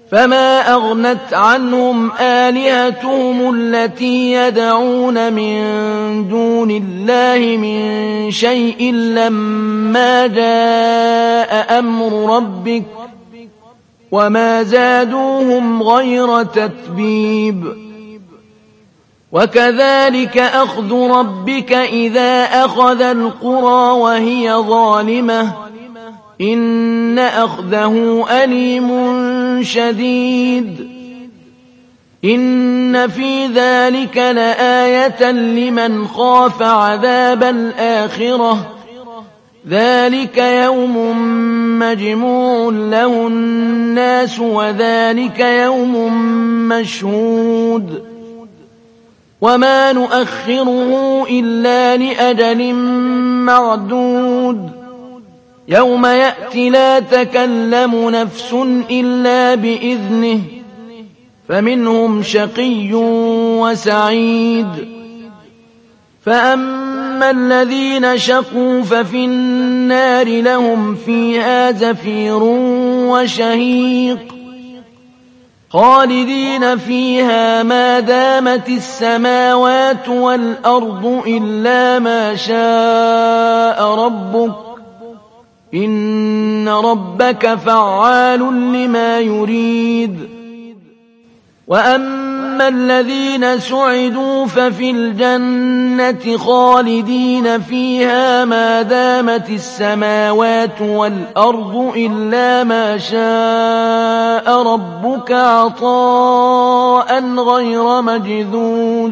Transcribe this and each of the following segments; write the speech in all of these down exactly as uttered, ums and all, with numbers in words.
فما أغنت عنهم آلهتهم التي يدعون من دون الله من شيء لما جاء أمر ربك وما زادوهم غير تتبيب وكذلك أخذ ربك إذا أخذ القرى وهي ظالمة إن أخذه أليم شديد إن في ذلك لآية لمن خاف عذاب الآخرة ذلك يوم مجموع له الناس وذلك يوم مشهود وما نؤخره إلا لأجل معدود يوم يأتي لا تكلم نفس إلا بإذنه فمنهم شقي وسعيد فأما الذين شقوا ففي النار لهم فيها زفير وشهيق خالدين فيها ما دامت السماوات والأرض إلا ما شاء ربك إن ربك فعال لما يريد وأما الذين سعدوا ففي الجنة خالدين فيها ما دامت السماوات والأرض إلا ما شاء ربك عطاء غير مجذوذ.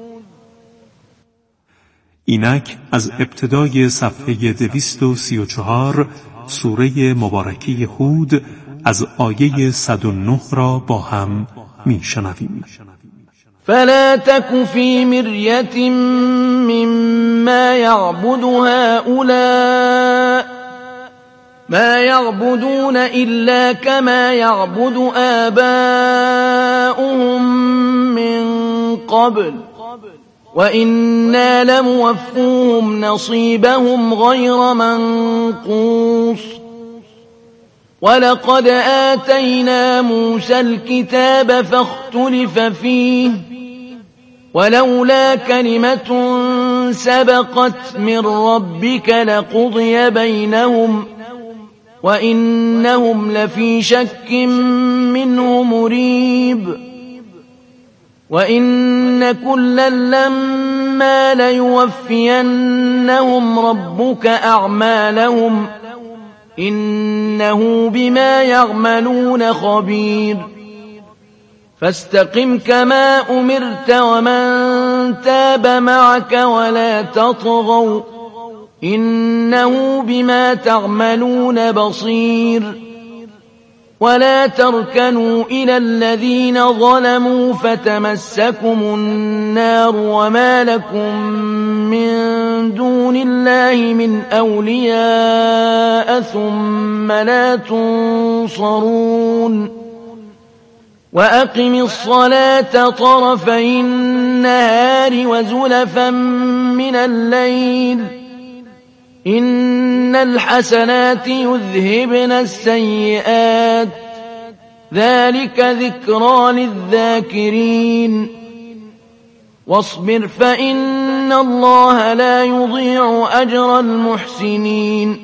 اینک از ابتدای صفحه دویست و سی و چهار سوره مبارکه هود از آیه صد و نه را با هم می شنویم. فلا تك في مرية مما يعبد هؤلاء ما يعبدون إلا كما يعبد آباؤهم من قبل وإنا لموفوهم نصيبهم غير منقوص ولقد آتينا موسى الكتاب فاختلف فيه ولولا كلمة سبقت من ربك لقضي بينهم وإنهم لفي شك منه مريب وإن كلا لما ليوفينهم ربك أعمالهم إنه بما يعملون خبير فاستقم كما أمرت ومن تاب معك ولا تطغوا إنه بما تعملون بصير ولا تركنوا إلى الذين ظلموا فتمسكم النار وما لكم من دون الله من أولياء ثم لا تنصرون وأقم الصلاة طرفي النهار وزلفا من الليل إن الحسنات يذهبن السيئات ذلك ذكرى للذاكرين واصبر فإن الله لا يضيع أجر المحسنين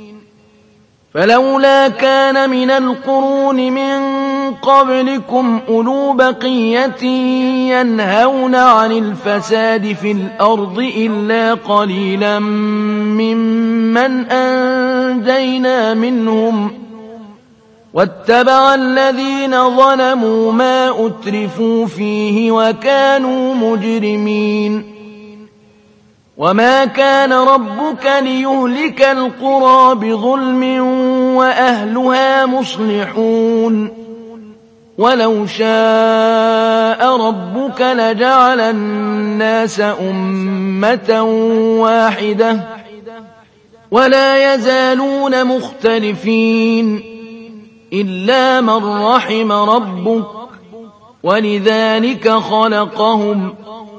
فلولا كان من القرون من قبلكم أولو بقية ينهون عن الفساد في الأرض إلا قليلا ممن أنجينا منهم واتبع الذين ظلموا ما أترفوا فيه وكانوا مجرمين وما كان ربك ليهلك القرى بظلم وأهلها مصلحون ولو شاء ربك لجعل الناس أمة واحدة ولا يزالون مختلفين إلا من رحم ربك ولذلك خلقهم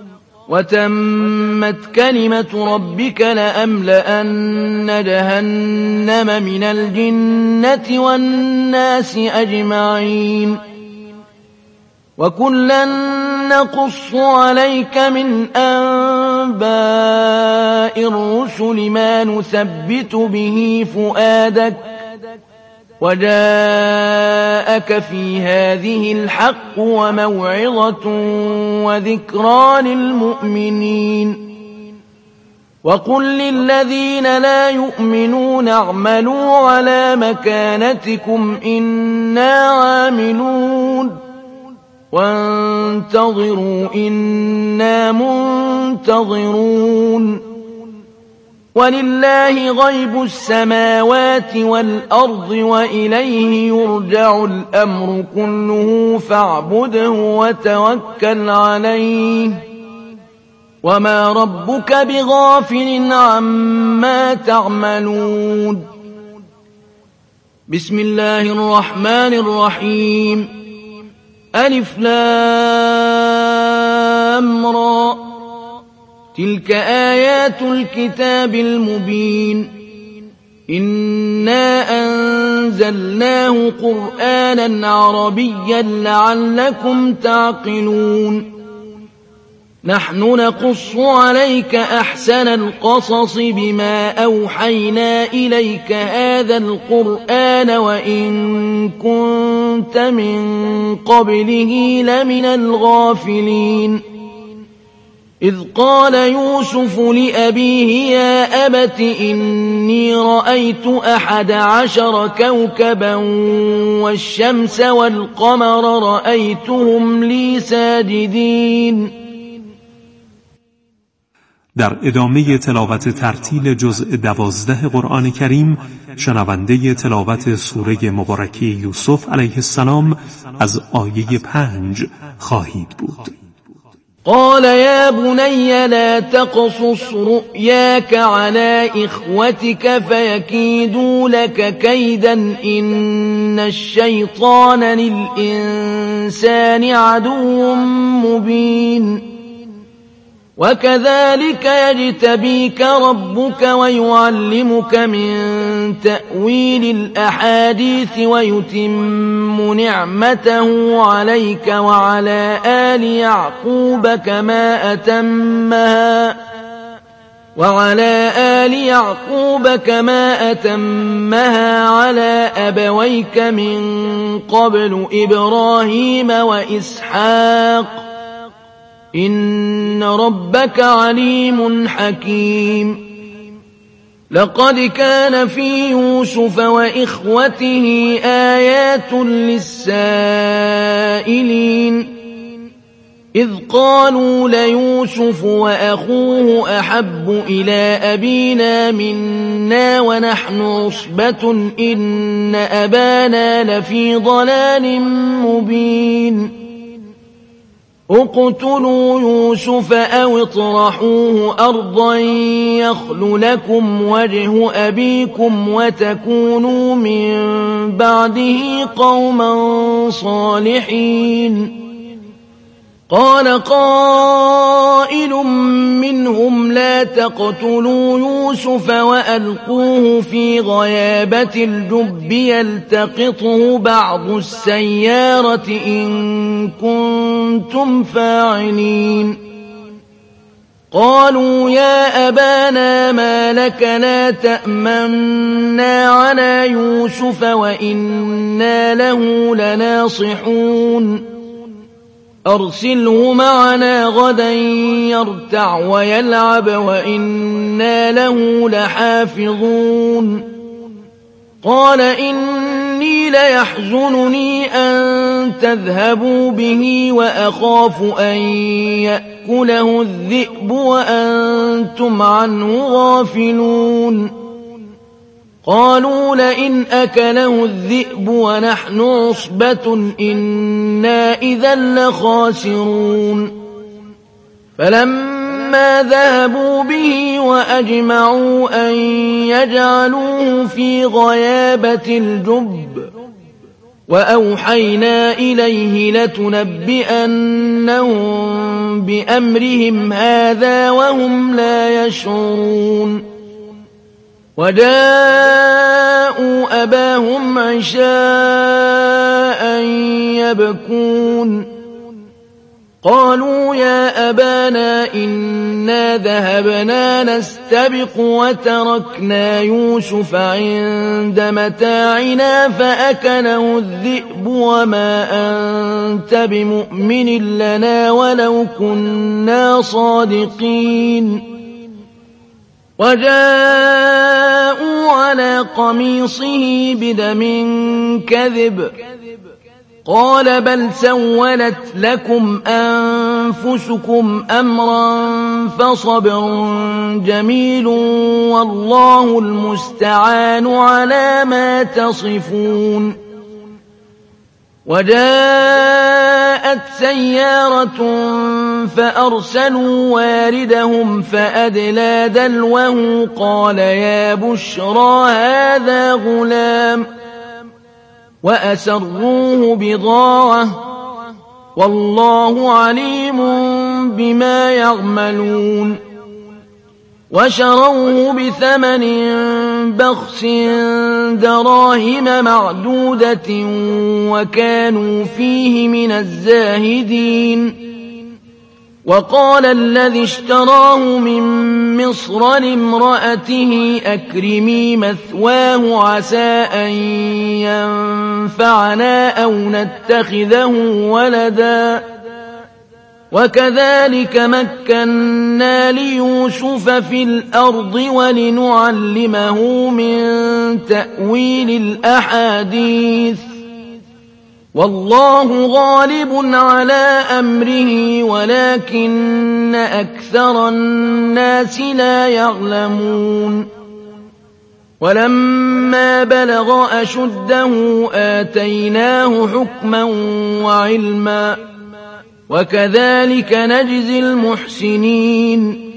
وتمت كلمة ربك لأملأن جهنم من الجنة والناس أجمعين وكلا نقص عليك من أنباء الرسل ما نثبت به فؤادك وجاءك في هذه الحق وموعظة وذكرى للمؤمنين وقل للذين لا يؤمنون اعملوا على مكانتكم إنا عاملون وانتظروا إنا منتظرون ولله غيب السماوات والأرض وإليه يرجع الأمر كله فاعبده وتوكل عليه وما ربك بغافل عما تعملون. بسم الله الرحمن الرحيم. ألف لام را تلك آيات الكتاب المبين إنا أنزلناه قرآنا عربيا لعلكم تعقلون نحن نقص عليك أحسن القصص بما أوحينا إليك هذا القرآن وإن كنت من قبله لمن الغافلين إذ قال يوسف لأبيه يا أبت إني رأيت أحد عشر كوكبا والشمس والقمر رأيتهم لي ساجدين. در ادامه تلاوت ترتیل جزء دوازده قرآن کریم شنونده تلاوت سوره مبارکه یوسف علیه السلام از آیه پنج خواهید بود. قال يا بني لا تقصص رؤياك على إخوتك فيكيدوا لك كيدا إن الشيطان للإنسان عدو مبين وكذلك يجتبيك ربك ويعلمك من تأويل الأحاديث ويتم نعمته عليك وعلى آل يعقوب كما أتمها وعلى آل يعقوب كما أتمها على أبويك من قبل إبراهيم وإسحاق إن ربك عليم حكيم. لقد كان في يوسف وإخوته آيات للسائلين إذ قالوا ليوسف وأخوه أحب إلى أبينا منا ونحن عصبة إن أبانا لفي ضلال مبين اقتلوا يوسف أو اطرحوه أرضا يخل لكم وجه أبيكم وتكونوا من بعده قوما صالحين. قال قائل منهم لا تقتلوا يوسف وألقوه في غيابة الجب يلتقطه بعض السيارة إن كنتم فاعلين. قالوا يا أبانا ما لك لا تأمنا على يوسف وإنا له لناصحون أرسله معنا غدا يرتع ويلعب وإنا له لحافظون. قال إني ليحزنني أن تذهبوا به وأخاف أن يأكله الذئب وأنتم عنه غافلون. قالوا لئن أكله الذئب ونحن عصبة إنا إذا لخاسرون. فلما ذهبوا به وأجمعوا أن يجعلوه في غيابة الجب وأوحينا إليه لتنبئنهم بأمرهم هذا وهم لا يشعرون. وجاءوا أباهم عشاء يبكون قالوا يا أبانا إنا ذهبنا نستبق وتركنا يوسف عند متاعنا فأكله الذئب وما أنت بمؤمن لنا ولو كنا صادقين وجاءوا على قميصه بدم كذب قال بل سولت لكم أنفسكم أمرا فصبر جميل والله المستعان على ما تصفون وجاءت سيارة فأرسلوا واردهم فأدلى دلوه قال يا بشرى هذا غلام وأسروه بضاعة والله عليم بما يعملون وشروه بثمن بخس دراهم معدودة وكانوا فيه من الزاهدين وقال الذي اشتراه من مصر لامرأته أكرمي مثواه عسى أن ينفعنا أو نتخذه ولدا وكذلك مكنا ليوسف في الأرض ولنعلمه من تأويل الأحاديث والله غالب على أمره ولكن أكثر الناس لا يعلمون ولما بلغ أشده آتيناه حكما وعلما وكذلك نجزي المحسنين.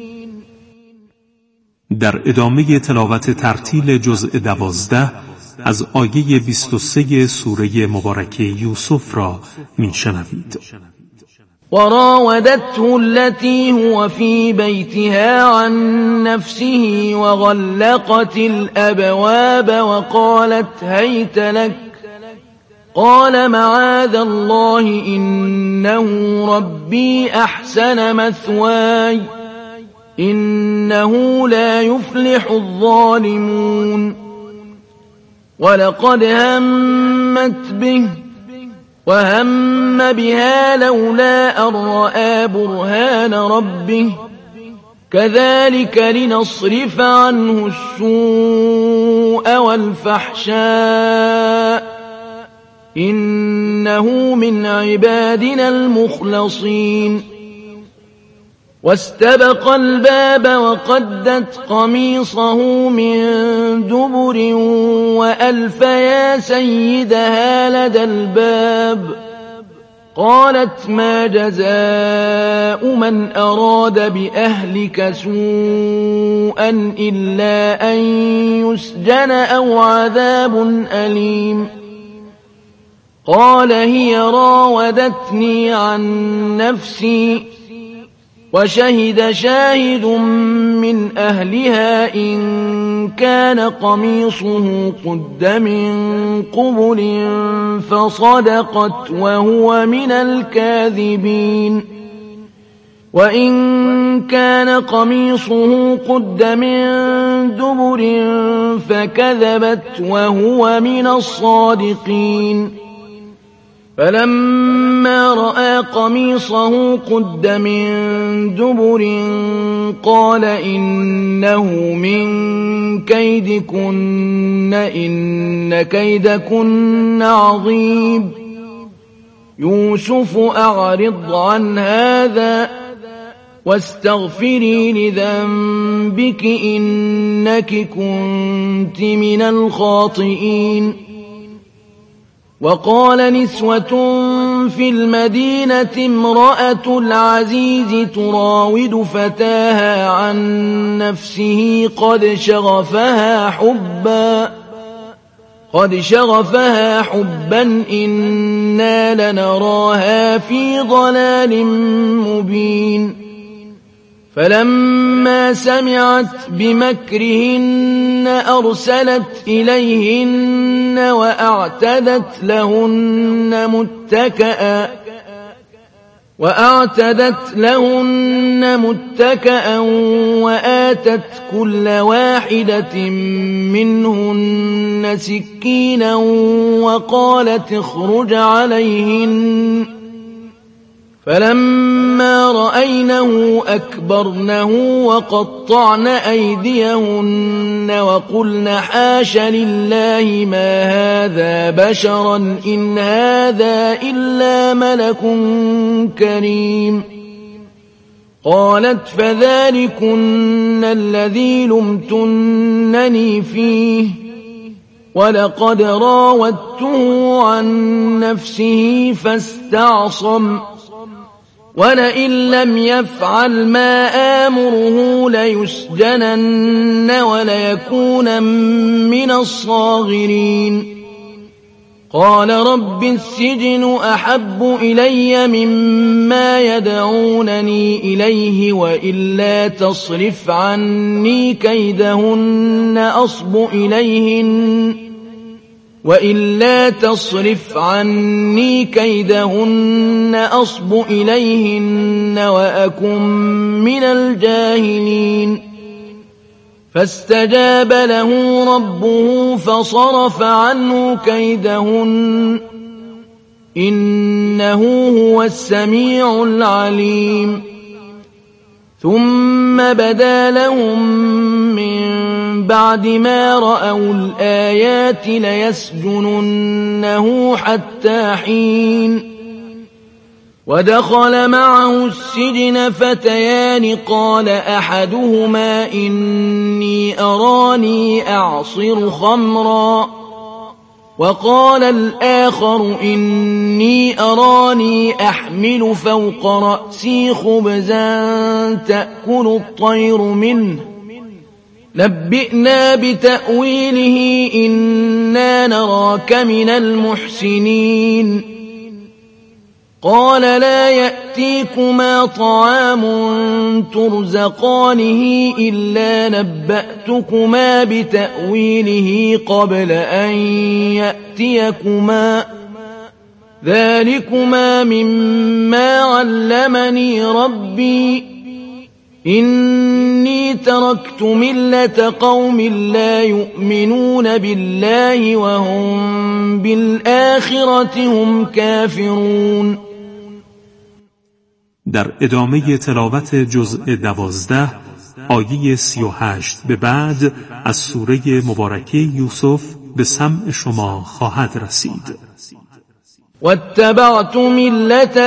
در ادامه تلاوت ترتیل جزء دوازده از آیه بیست و سه سوره مبارکه یوسف را میشنوید. وراودته التي هو في بيتها عن نفسه وغلقت الأبواب وقالت هيت لك قال معاذ الله إنه ربي أحسن مثواي إنه لا يفلح الظالمون ولقد همت به وهم بها لولا أن رأى برهان ربه كذلك لنصرف عنه السوء والفحشاء إنه من عبادنا المخلصين واستبق الباب وقدت قميصه من دبر وألف يا سيدها لدى الباب قالت ما جزاء من أراد بأهلك سوءا إلا أن يسجن أو عذاب أليم قال هي راودتني عن نفسي وشهد شاهد من أهلها إن كان قميصه قد من قبل فصدقت وهو من الكاذبين وإن كان قميصه قد من دبر فكذبت وهو من الصادقين فلما رأى قميصه قد من دبر قال إنه من كيدكن إن كيدكن عظيم يوسف أعرض عن هذا واستغفري لذنبك إنك كنت من الخاطئين وقال نسوة في المدينة امرأة العزيز تراود فتاها عن نفسه قد شغفها حبا قد شغفها حبا إنا لنراها في ضلال مبين فلما سمعت بمكرهن أرسلت إليهن وأعتدت لهن متكئا وأعتدت لهن متكأ وآتت كل واحدة منهن سكينا وقالت اخرج عليهن فلما رأينه أكبرنه وقطعن أيديهن وقلن حاش لله ما هذا بشرا إن هذا إلا ملك كريم قالت فذلكن الذي لمتنني فيه ولقد راودته عن نفسه فاستعصم ولئن لم يفعل ما آمره ليسجنن وليكون من الصاغرين قال رب السجن أحب إلي مما يدعونني إليه وإلا تصرف عني كيدهن أصب إليهن وإلا تصرف عني كيدهن أصب إليهن وأكن من الجاهلين فاستجاب له ربه فصرف عنه كيدهن إنه هو السميع العليم ثم بدا لهم من بعد ما رأوا الآيات ليسجننه حتى حين ودخل معه السجن فتيان قال أحدهما إني أراني أعصر خمرا وقال الآخر إني أراني أحمل فوق رأسي خبزا تأكل الطير منه نبئنا بتأويله إنا نراك من المحسنين قال لا يأتيكما طعام ترزقانه إلا نبأتكما بتأويله قبل أن يأتيكما ذلكما مما علمني ربي إني تركت ملة قوم لا يؤمنون بالله وهم بالآخرة هم كافرون. در ادامه تلاوت جزء دوازده آیه سی و هشت به بعد از سوره مبارکه یوسف به سمع شما خواهد رسید. واتبعت ملة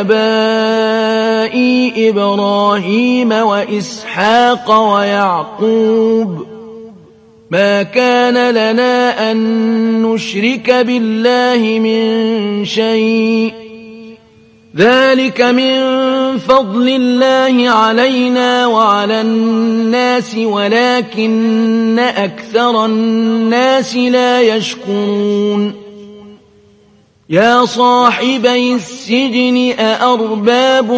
آبائي إبراهيم وإسحاق ويعقوب ما كان لنا أن نشرك بالله من شيء ذلك من فضل الله علينا وعلى الناس ولكن أكثر الناس لا يشكرون. يا صاحبي السجن أأرباب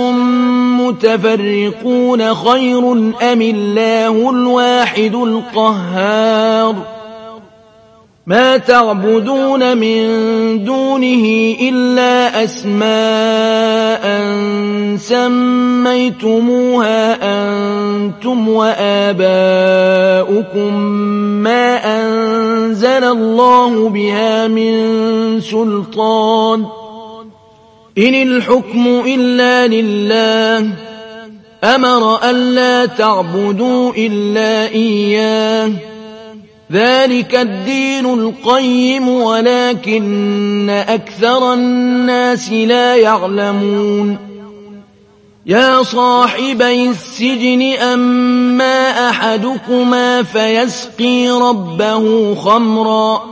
متفرقون خير أم الله الواحد القهار ما تعبدون من دونه إلا أسماء سميتموها أنتم وآباؤكم ما أنزل الله بها من سلطان إن الحكم إلا لله أمر ألا تعبدوا إلا إياه ذلك الدين القيم ولكن أكثر الناس لا يعلمون. يا صاحبي السجن أما أحدكما فيسقي ربه خمرا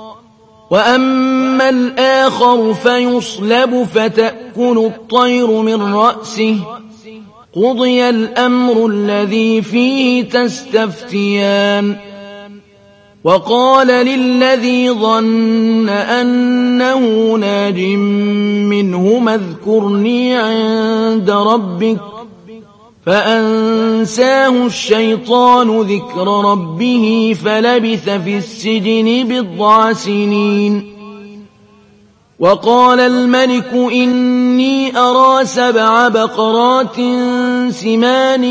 وأما الآخر فيصلب فتأكل الطير من رأسه قضي الأمر الذي فيه تستفتيان. وقال للذي ظن أنه ناج منهما اذكرني عند ربك فأنساه الشيطان ذكر ربه فلبث في السجن بضع سنين. وقال الملك إني أرى سبع بقرات سمان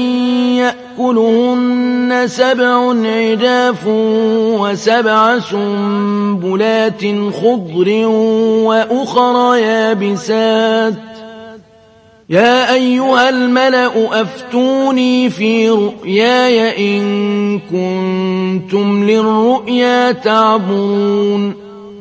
يأكلهن سبع عجاف وسبع سنبلات خضر وأخر يابسات يا أيها الملأ أفتوني في رؤياي إن كنتم للرؤيا تعبرون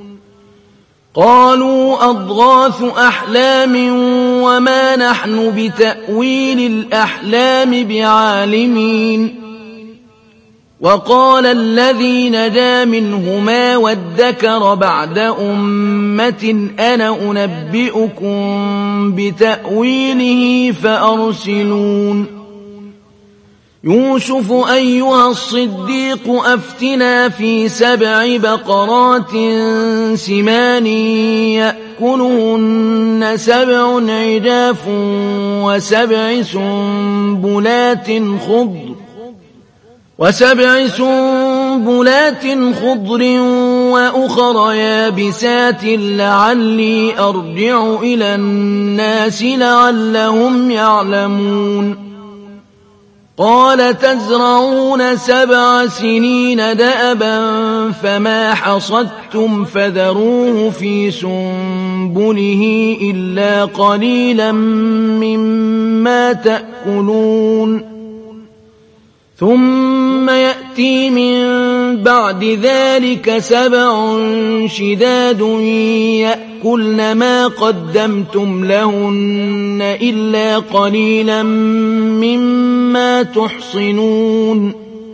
قالوا أضغاث أحلام وما نحن بتأويل الأحلام بعالمين وقال الذي نجا منهما وادكر بعد أمة أنا أنبئكم بتأويله فأرسلون يوسف أيها الصديق أفتنا في سبع بقرات سمان يأكلهن سبع عجاف وسبع سنبلات خضر وسبع سنبلات خضر وأخر يابسات لعلي أرجع إلى الناس لعلهم يعلمون قال تزرعون سبع سنين دأبا فما حصدتم فذروه في سنبله إلا قليلا مما تأكلون ثم يأتي من بعد ذلك سبع شداد يأكلن ما قدمتم لهن إلا قليلا مما تحصنون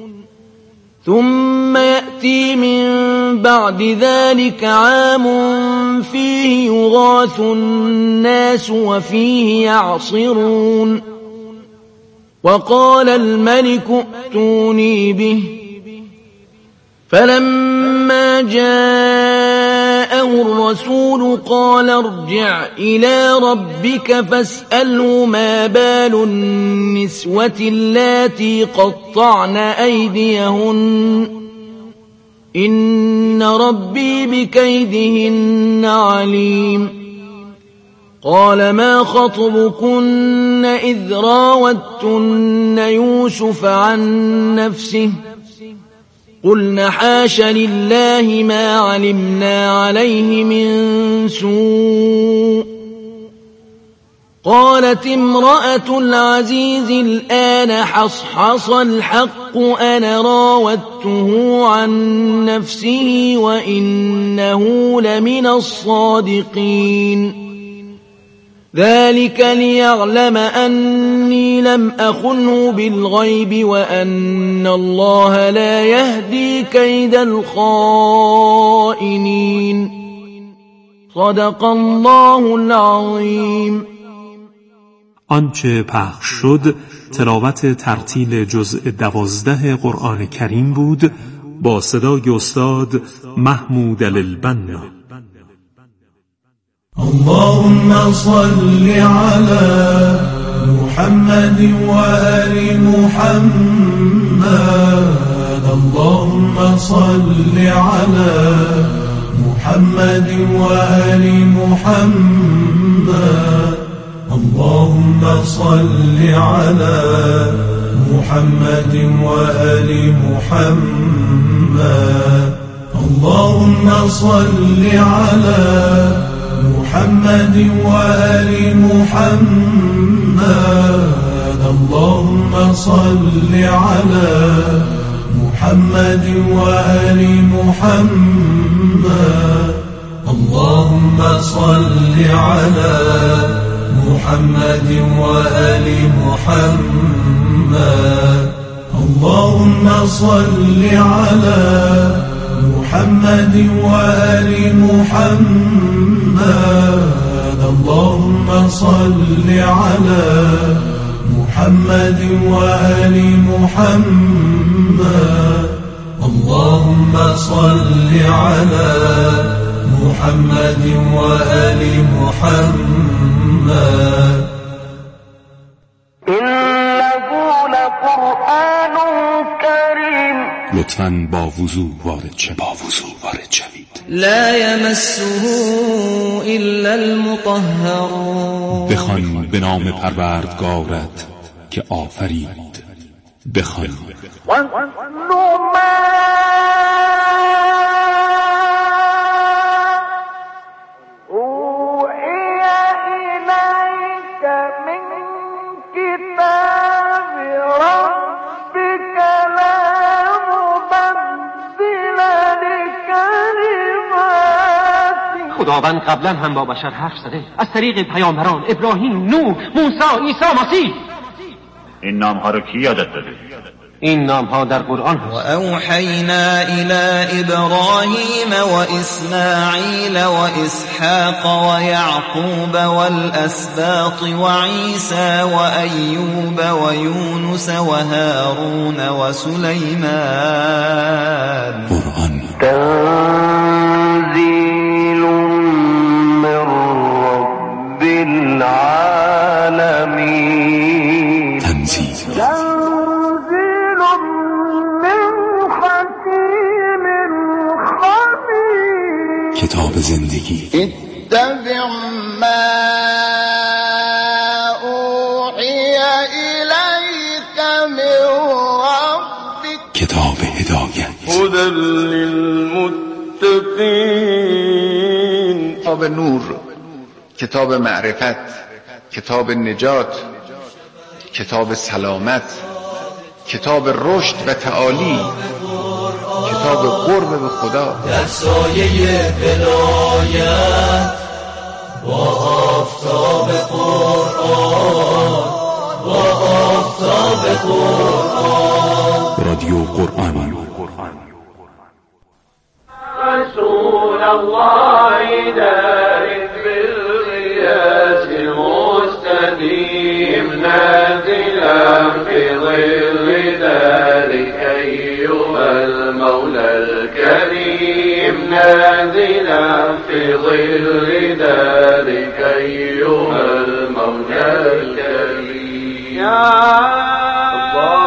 ثم يأتي من بعد ذلك عام فيه يغاث الناس وفيه يعصرون وقال الملك ائتوني به فلما جاءه الرسول قال ارجع إلى ربك فاسأله ما بال النسوة اللاتي قطعن أيديهن إن ربي بكيدهن عليم قال ما خطبكن إذ راوتن يوسف عن نفسه قلن حاش لله ما علمنا عليه من سوء قالت امرأة العزيز الآن حصحص الحق أنا راودته عن نفسه وإنه لمن الصادقين ذلك ليعلم أني لم أخنه بالغيب وأن الله لا يهدي كيد الخائنين صدق الله العظيم. آنچه پخش شد تلاوت ترتیل جزء دوازده قرآن کریم بود با صدای استاد محمود البنا. اللهم صل على محمد وآل محمد اللهم صل على محمد وآل محمد اللهم صل على محمد وآل محمد اللهم صل على محمد وآل محمد اللهم صل على محمد وآل محمد اللهم صل على محمد وآل محمد اللهم صل على محمد وآل محمد اللهم صل على محمد وآل محمد اللهم صل على محمد وآل محمد إنه لقرآن كريم. لطفاً با وضوح وارد شوید. با وضوح وارد شوید. لا يمسه إلا المطهرون. بخوان به نام پروردگارت که آفرید. بخوان. خداوند قبلا هم با بشر حرف زده از طریق پیامبران ابراهیم، نوح، موسی، عیسی مسیح. این نام ها رو کی یادت داده؟ این نام ها در قرآن هست. و اوحینا الی ابراهیم و اسماعیل و اسحاق و یعقوب والاسباط و عیسی و ایوب و یونس و هارون و سلیمان. قرآن تنزیل من رب العالمین. تنزیل کتاب زندگی. اتبع ما اوحی الیک من ربک. کتاب هدایت. هدی للمتقین. کتاب نور، کتاب معرفت، کتاب نجات، کتاب سلامت، کتاب رشد و تعالی، کتاب قرب به خدا. در سایه ولایت با آفتاب قرآن، با آفتاب قرآن. رادیو قرآن. رسول الله دارك بالغياث المستديم نازلا في ظل ذلك أيها المولى الكريم. نازلا في ظل ذلك أيها المولى الكريم. يا الله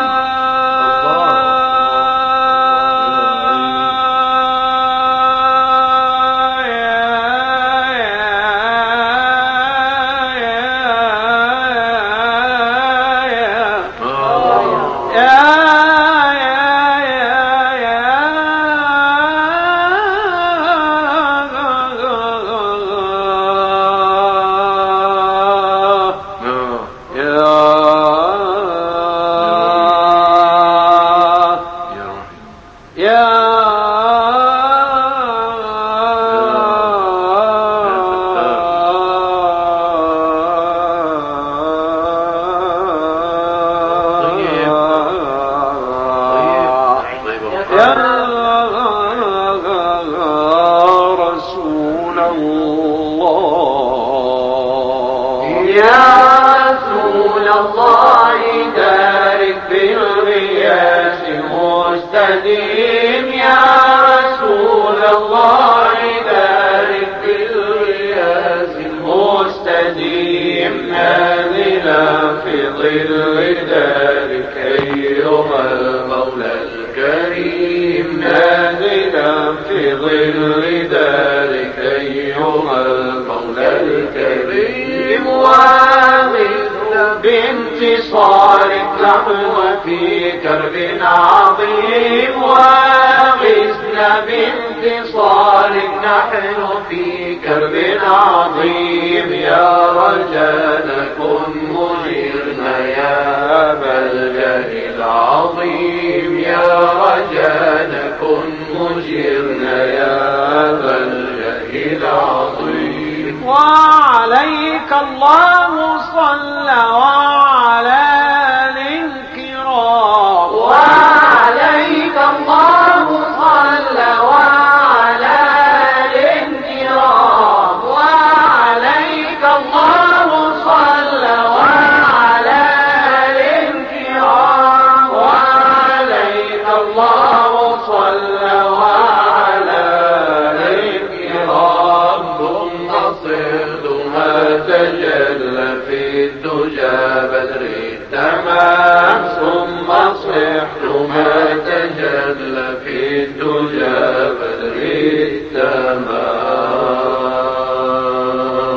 بانتصارك نحن في كرب عظيم. واغثنا بانتصارك نحن في كرب عظيم. يا رجانا كن مجيرنا يا ملجأ العظيم. يا رجانا كن مجيرنا يا ملجأ العظيم. وعليك الله صلى وعلى الكرام. وعليك الله صلى وعلى الكرام. وعليك الله صلى وعلى الكرام. وعليك الله صلى وعلى الكرام. ثم صرت ما تجلى في الدجى بدر التمام. ثم صحت ما تجلى في الدجى بدر التمام. السماء